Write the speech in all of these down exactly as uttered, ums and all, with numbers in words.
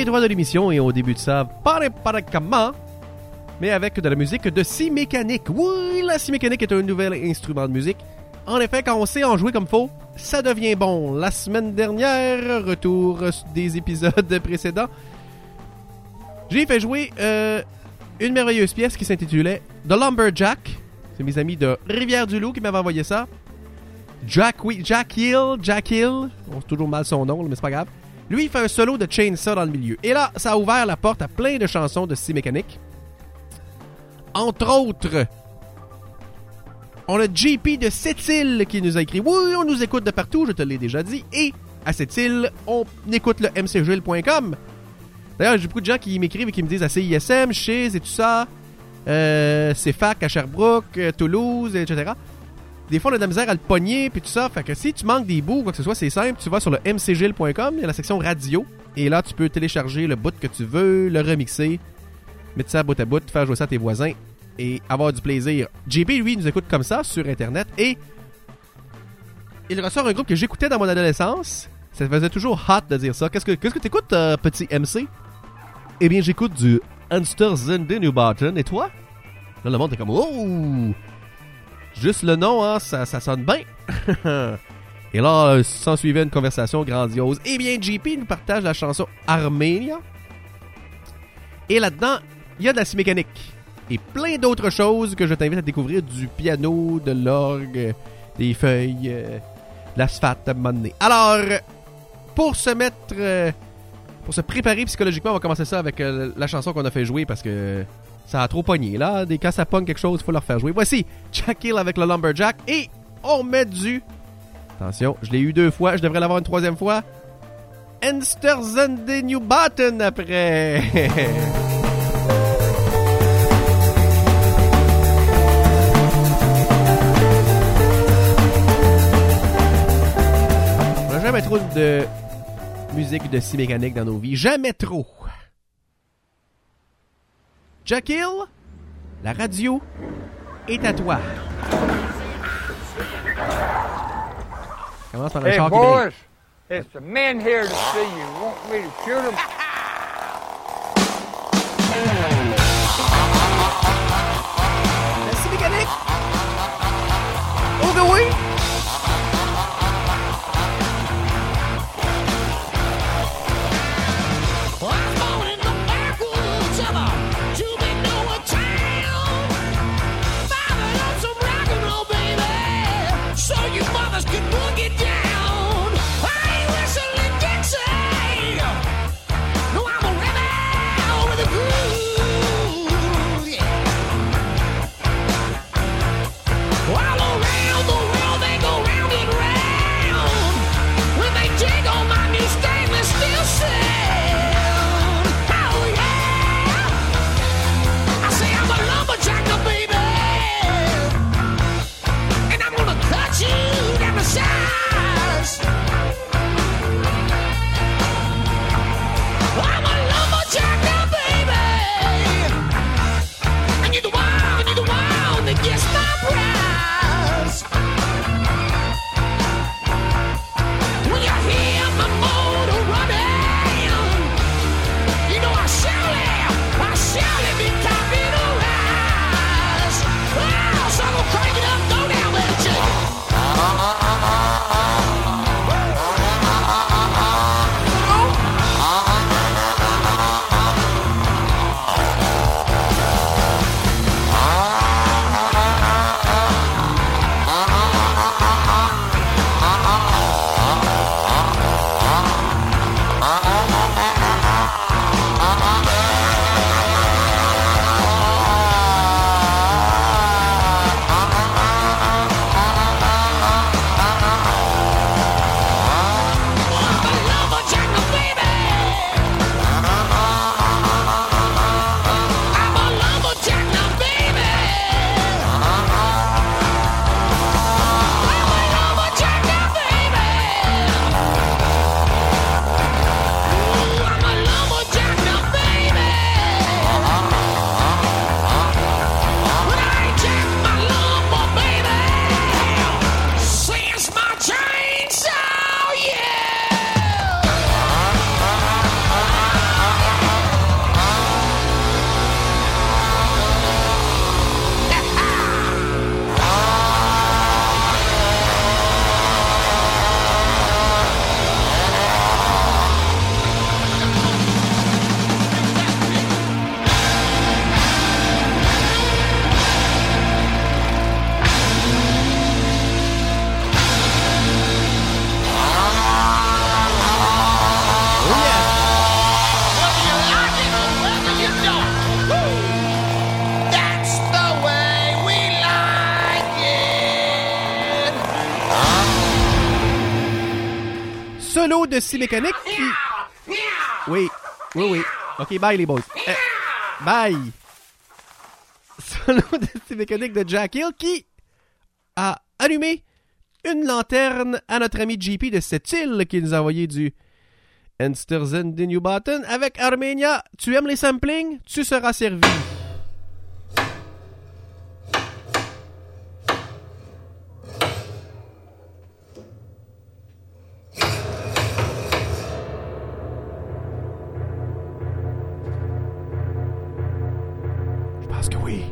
droits de l'émission et au début de ça, pare pare comment, mais avec de la musique de scie mécanique. Oui, la scie mécanique est un nouvel instrument de musique. En effet, quand on sait en jouer comme faut, ça devient bon. La semaine dernière, retour des épisodes précédents, j'ai fait jouer euh, une merveilleuse pièce qui s'intitulait The Lumberjack. C'est mes amis de Rivière-du-Loup qui m'avaient envoyé ça. Jack, oui, Jack Hill, Jack Hill. On sait toujours mal son nom, mais c'est pas grave. Lui, il fait un solo de chainsaw dans le milieu. Et là, ça a ouvert la porte à plein de chansons de scie mécanique. Entre autres, on a J P de Sept-Îles qui nous a écrit « Oui, on nous écoute de partout, je te l'ai déjà dit. » Et à Sept-Îles, on écoute le m c gilles point com. D'ailleurs, j'ai beaucoup de gens qui m'écrivent et qui me disent à C I S M, Chiz et tout ça, euh, C F A C à Sherbrooke, Toulouse, et cetera. Des fois, on a de la misère à le pogner puis tout ça. Fait que si tu manques des bouts ou quoi que ce soit, c'est simple. Tu vas sur le m c gilles point com, il y a la section radio. Et là, tu peux télécharger le bout que tu veux, le remixer, mettre ça bout à bout, faire jouer ça à tes voisins et avoir du plaisir. J P, lui, nous écoute comme ça sur Internet et il ressort un groupe que j'écoutais dans mon adolescence. Ça faisait toujours hot de dire ça. Qu'est-ce que qu'est-ce que t'écoutes, euh, petit M C? Eh bien, j'écoute du Hamster Zende New Barton. Et toi? Là, le monde est comme, oh! Juste le nom, hein, ça, ça sonne bien. Et là, euh, s'en suivait une conversation grandiose. Eh bien, J P nous partage la chanson Armenia. Et là-dedans, il y a de la scie mécanique. Et plein d'autres choses que je t'invite à découvrir. Du piano, de l'orgue, des feuilles, euh, de l'asphalte à un moment donné. Alors, pour se mettre... Euh, pour se préparer psychologiquement, on va commencer ça avec euh, la chanson qu'on a fait jouer parce que ça a trop pogné. Là, des, quand ça pogne quelque chose, il faut leur faire jouer. Voici Jack Hill avec le Lumberjack. Et on met du... Attention, je l'ai eu deux fois, je devrais l'avoir une troisième fois. Hamster New Barton après. On n'a jamais trop de musique de scie mécanique dans nos vies. Jamais trop. Jack Hill, la radio est à toi. Commence par un Hey, char qui boys, brille. it's the men here to see you. Want me to shoot them? La scie mécanique. Oh que oui. All around the world solo de scie mécanique qui... Oui, oui, oui. OK, bye les boys. Euh, bye. Solo de scie mécanique de Jack Hill qui a allumé une lanterne à notre ami J P de cette île qui nous a envoyé du Ensterzen de New Button avec Armenia. Tu aimes les samplings? Tu seras servi. Je pense que oui.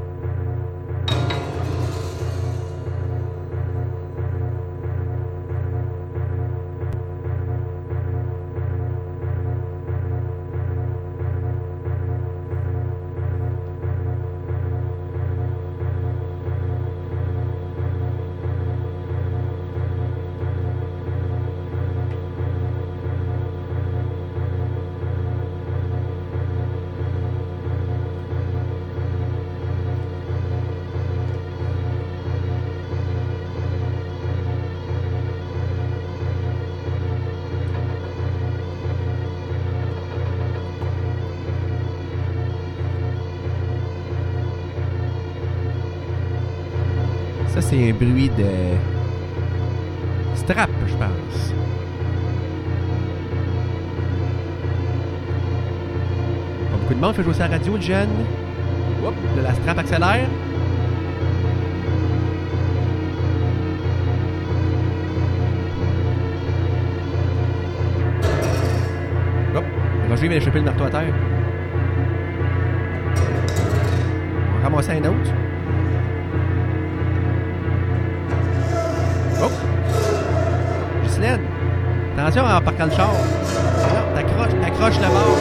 Ça, c'est un bruit de strap, je pense. Pas beaucoup de monde fait jouer ça à la radio, le jeune. Oups, de la strap accélère. Hop, Roger vient d'échapper le marteau à terre. On va ramasser un autre. Oh! Ghislaine! Attention en parquant le char. Non, t'accroches, t'accroches le bord.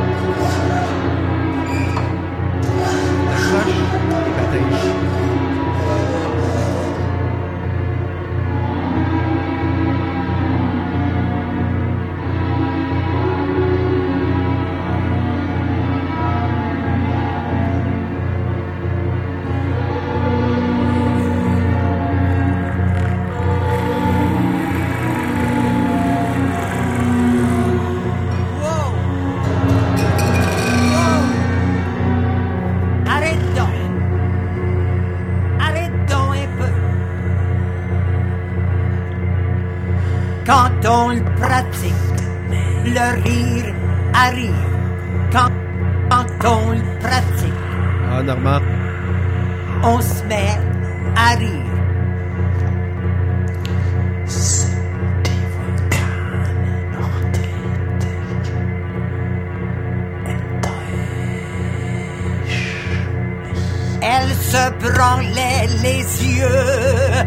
T'accroches et patèches. On le pratique, le rire arrive. Quand, quand on le pratique, ah, Normand, on se met à rire. Elle se branlait les yeux.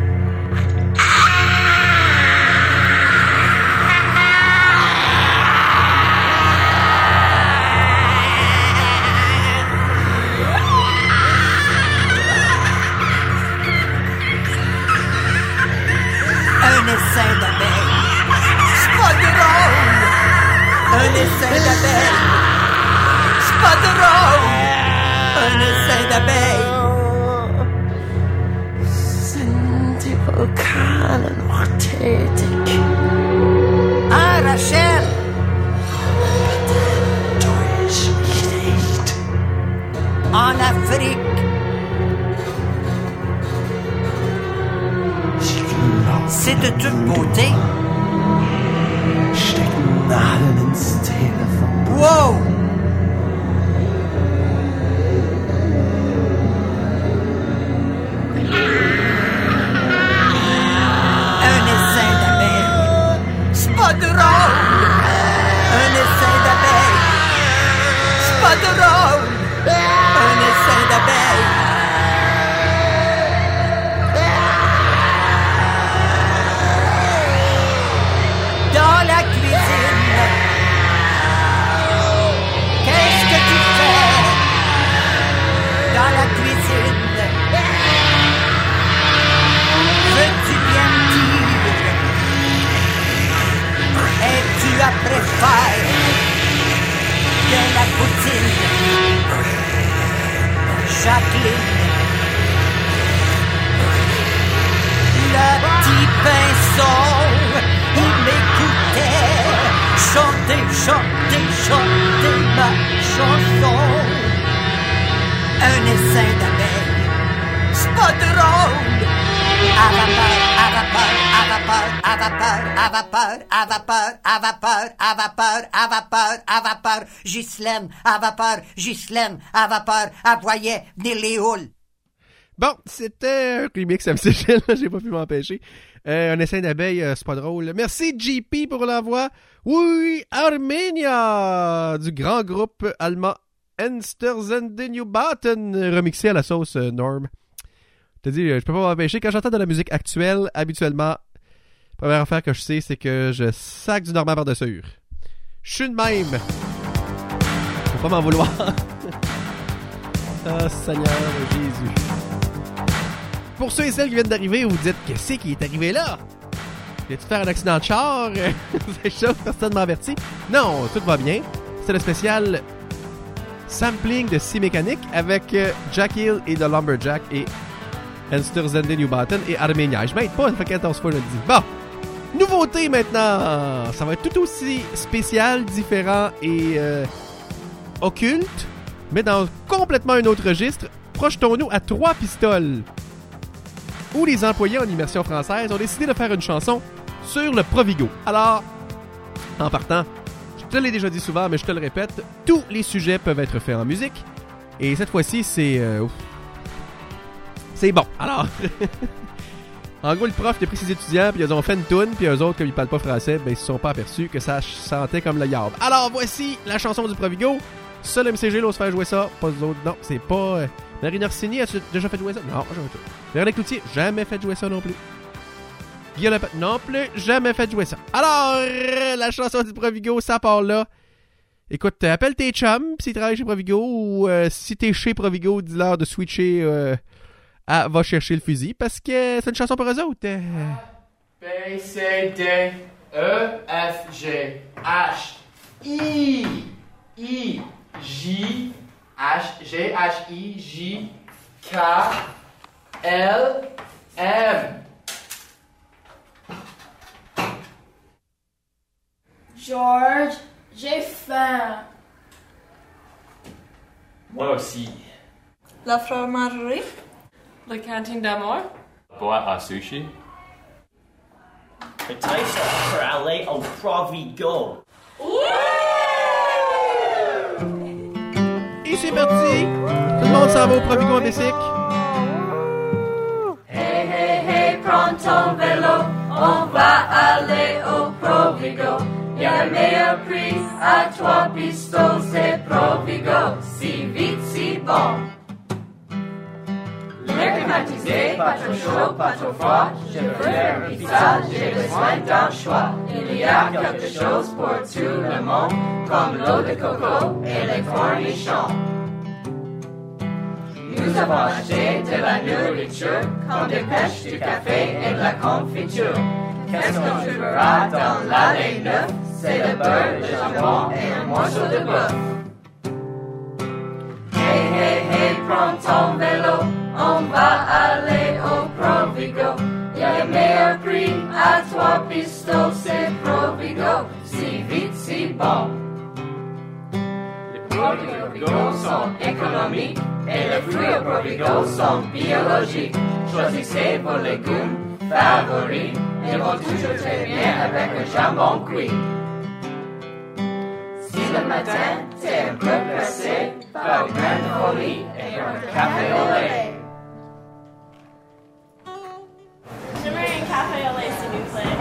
Essaim d'abeilles, c'est pas drôle. Un essaim d'abeilles, c'est pas drôle. Un essaim d'abeilles. Sind die Vulkane noch tätig? Ah, Rachel! Bitte täusch mich nicht. En Afrique. C'est de toute beauté. Stecken Nadeln ins Telefon. Wow! Un essaim d'abeilles. C'est pas drôle. Un essaim d'abeilles. C'est pas drôle. Un essaim d'abeilles. Dans la cuisine, chanter, chanter ma chanson. Un essaim d'abeilles, c'est pas drôle. À vapeur, à vapeur, à vapeur, à vapeur, à vapeur, à vapeur, à vapeur, à vapeur, à vapeur, à vapeur, Ghislaine, à vapeur, Ghislaine, à vapeur, à voyait venir les houles. Bon, c'était un remix M C G, là, j'ai pas pu m'empêcher. Euh, un essaim d'abeilles, euh, c'est pas drôle. Merci J P pour l'envoi. Oui, Armenia, du grand groupe allemand Einstürzende-Neubauten, remixé à la sauce euh, Norm. Je te dis, je peux pas m'empêcher. Quand j'entends de la musique actuelle, habituellement, la première affaire que je sais, c'est que je sac du Normand par-dessus. Je suis de même. Faut pas m'en vouloir. Oh, Seigneur Jésus. Pour ceux et celles qui viennent d'arriver, vous vous dites, qu'est-ce qui est arrivé là? Viens-tu faire un accident de char? C'est chaud, personne m'a averti. Non, tout va bien. C'est le spécial sampling de scie mécanique avec Jack Hill et The Lumberjack et Einstürzende-Neubauten et Armenia. Je m'aide pas, ça fait quatorze fois que je le dis. Bon, nouveauté maintenant. Ça va être tout aussi spécial, différent et euh, occulte, mais dans complètement un autre registre. Projetons-nous à Trois Pistoles, où les employés en immersion française ont décidé de faire une chanson sur le Provigo. Alors, en partant, je te l'ai déjà dit souvent, mais je te le répète, tous les sujets peuvent être faits en musique. Et cette fois-ci, c'est... Euh, c'est bon. Alors, en gros, le prof a pris ses étudiants, puis ils ont fait une toune, puis eux autres, comme ils parlent pas français, ben ils se sont pas aperçus que ça sentait comme le yarb. Alors, voici la chanson du Provigo. Seul M C G l'ose faire jouer ça, pas les autres. Non, c'est pas... Euh, Marine Orsini, as-tu déjà fait jouer ça? Non, jamais fait. Véronique Cloutier, jamais fait jouer ça non plus. Guillaume Lepage, non plus, jamais fait jouer ça. Alors, la chanson du Provigo, ça part là. Écoute, appelle tes chums s'ils travaillent chez Provigo, ou euh, si t'es chez Provigo, dis-leur de switcher euh, à Va chercher le fusil, parce que c'est une chanson pour eux autres. Euh... B, C, D, E, F, G, H, I, I, J, H, G, H, I, J, K, L, M. George, j'ai faim. Moi aussi. La fromagerie. La cantine d'amour. Boîte à sushi. Peut-être pour aller au Provigo. Et c'est parti! Tout le monde s'en va au Provigo en bicycle. Hey, hey, hey, prends ton vélo, on va aller au Provigo. Y a le meilleur prix à Trois Pistoles, c'est Provigo. Si vite, si bon. L'air climatisé, pas trop chaud, pas trop froid. Je veux faire une pizza, j'ai besoin d'un choix. Il y a quelque chose pour tout le monde, comme l'eau de coco et les cornichons. Nous avons acheté de la nourriture, comme des pêches, du café et de la confiture. Qu'est-ce qu'on trouvera dans l'allée neuf? C'est le beurre, le jambon et un morceau de bœuf. Hey, hey, hey, prends ton vélo, on va aller au Provigo. Y a le meilleur prix à Trois Pistoles, c'est Provigo. Si vite, si bon. Les produits au Provigo sont économiques et les fruits au Provigo sont biologiques. Choisissez vos légumes favoris, ils vont toujours très bien avec un jambon cuit. Si le matin t'es un peu pressé, va au grain de folie et un café au lait. J'aimerais un café au lait, s'il vous plaît.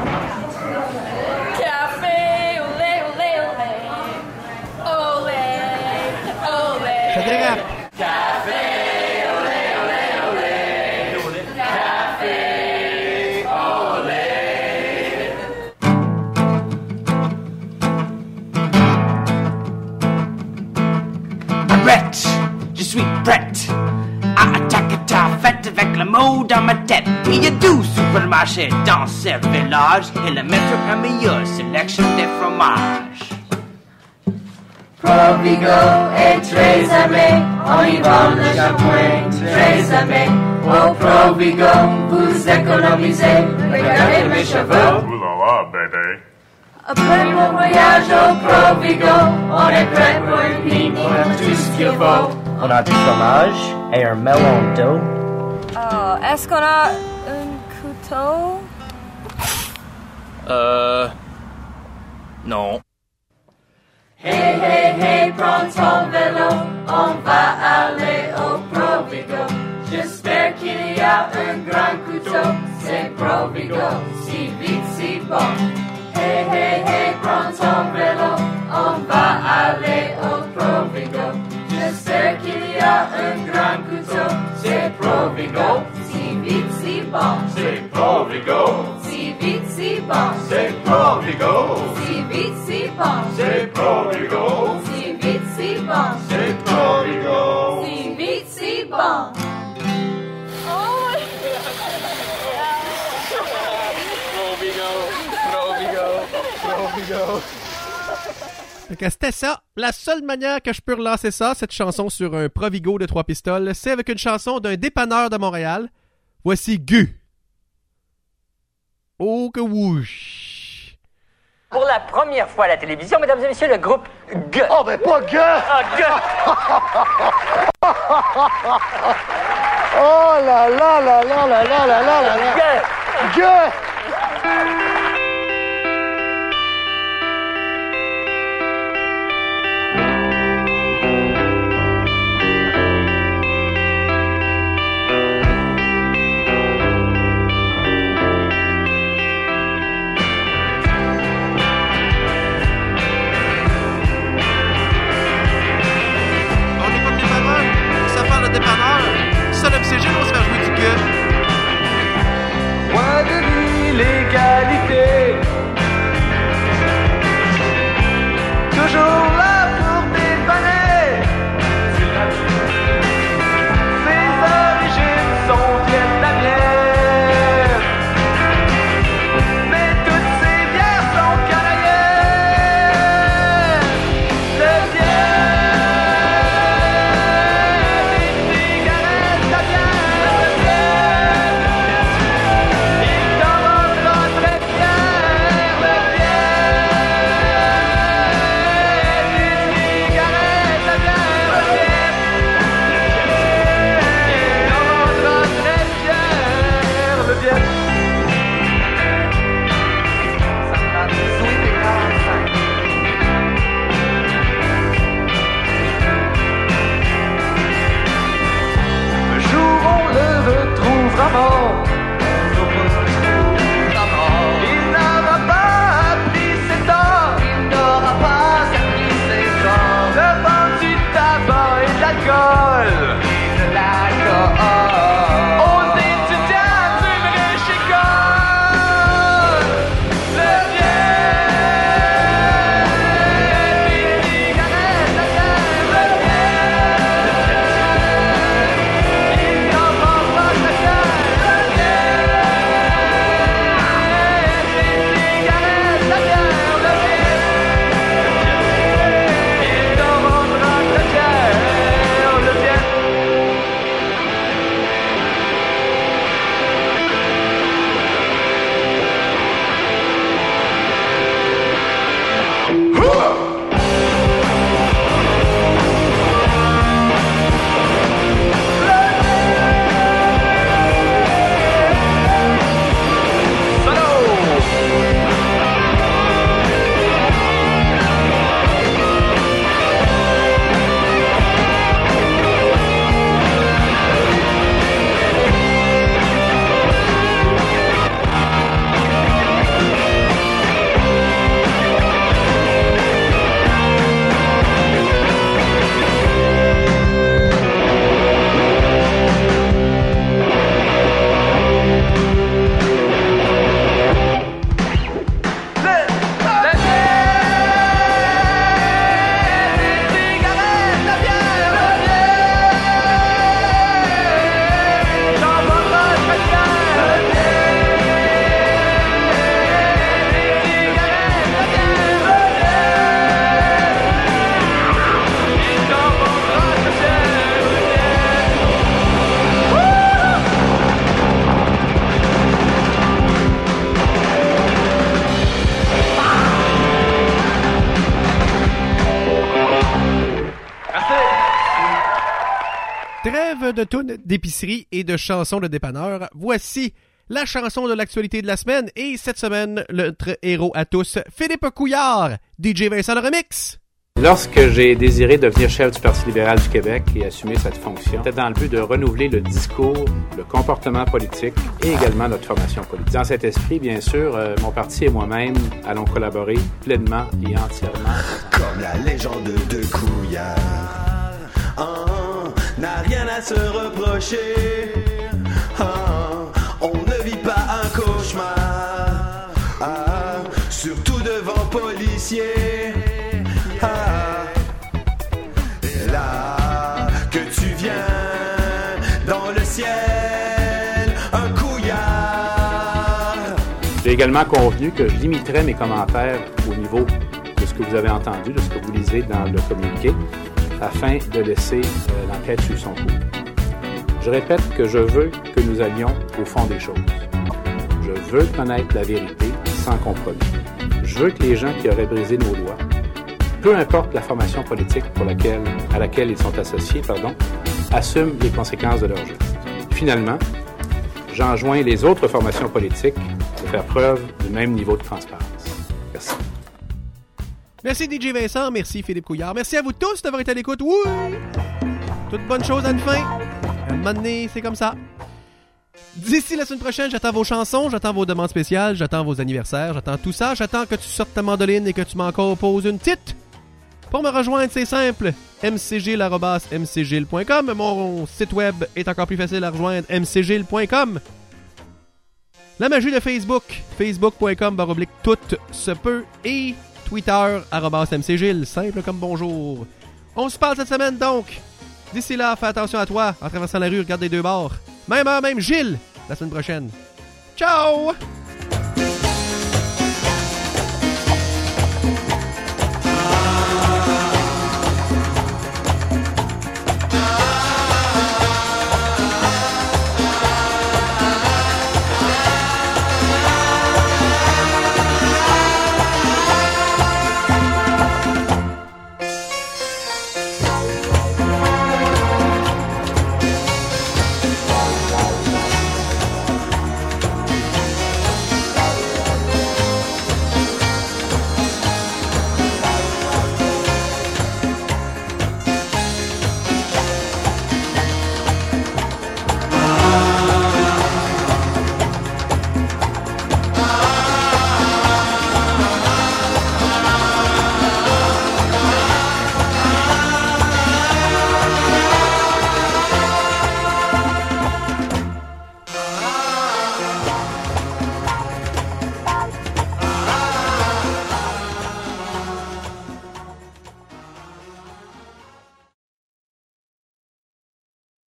Café au lait, au lait, au lait. Au lait, au lait. Ça dérape. Café, olé, olé, olé. Café, olé. Prête, je suis prête à attaquer ta fête avec le mot dans ma tête. Il y a douze supermarchés dans ce village et le maître a meilleure sélection des fromages. Provigo est très aimé, on y vend le shampoing très aimé. Au Provigo, vous économisez, regardez mes cheveux. Ooh la la, baby. Après mon voyage au Provigo, on est prêt pour une pique, on a tout ce qu'il faut. On a du fromage et un melon d'eau. Oh, est-ce qu'on a un couteau? Euh... Non. Hey, hey, hey, prends ton vélo, on va aller au Provigo. J'espère qu'il y a un grand couteau, c'est Provigo, si vite, si bon. Hey, hey, hey, prends ton vélo, on va aller au Provigo. J'espère qu'il y a un grand couteau, c'est Provigo, si vite, si bon. C'est Provigo, si vite, si bon. C'est Provigo, si vite, si bon. C'est Provigo, si vite, si bon. C'est Provigo, si vite, si bon. Fait que c'était ça. La seule manière que je peux relancer ça, cette chanson sur un Provigo de trois pistoles, c'est avec une chanson d'un dépanneur de Montréal. Voici Gu. Oh que wouch. Pour la première fois à la télévision, mesdames et messieurs, le groupe G. Oh, ben pas G! Ah, G! Oh là là là là là là là là là là! G! G! Ça, le M C G, on se fait jouer du gueule. Point de l'illégalité. trêve de tunes d'épicerie et de chansons de dépanneur, voici la chanson de l'actualité de la semaine. Et cette semaine, notre héros à tous, Philippe Couillard, D J Vincent le remix. Lorsque j'ai désiré devenir chef du Parti libéral du Québec et assumer cette fonction, c'était dans le but de renouveler le discours, le comportement politique et également notre formation politique. Dans cet esprit, bien sûr, euh, mon parti et moi-même allons collaborer pleinement et entièrement. Comme la légende de Couillard, oh, n'a rien à se reprocher. Oh, on ne vit pas un cauchemar, ah, surtout devant policiers. Ah, là que tu viens dans le ciel, un couillard. J'ai également convenu que je limiterais mes commentaires au niveau de ce que vous avez entendu, de ce que vous lisez dans le communiqué, afin de laisser euh, l'enquête suivre son cours. Je répète que je veux que nous allions au fond des choses. Je veux connaître la vérité sans compromis. Je veux que les gens qui auraient brisé nos lois, peu importe la formation politique pour laquelle, à laquelle ils sont associés, pardon, assument les conséquences de leurs gestes. Finalement, j'enjoins les autres formations politiques de faire preuve du même niveau de transparence. Merci. Merci D J Vincent, merci Philippe Couillard, merci à vous tous d'avoir été à l'écoute. Oui! Toute bonne chose à une fin. À un moment donné, c'est comme ça. D'ici la semaine prochaine, j'attends vos chansons, j'attends vos demandes spéciales, j'attends vos anniversaires, j'attends tout ça, j'attends que tu sortes ta mandoline et que tu m'en composes une petite. Pour me rejoindre, c'est simple, m c gil arobase m c gil point com. Mon site web est encore plus facile à rejoindre, m c gil point com. La magie de Facebook, facebook point com barre oblique tout se peut. Et Twitter, arobase mcgil, simple comme bonjour. On se parle cette semaine donc. D'ici là, fais attention à toi. En traversant la rue, regarde les deux bords. Même heure, même Gilles, la semaine prochaine. Ciao!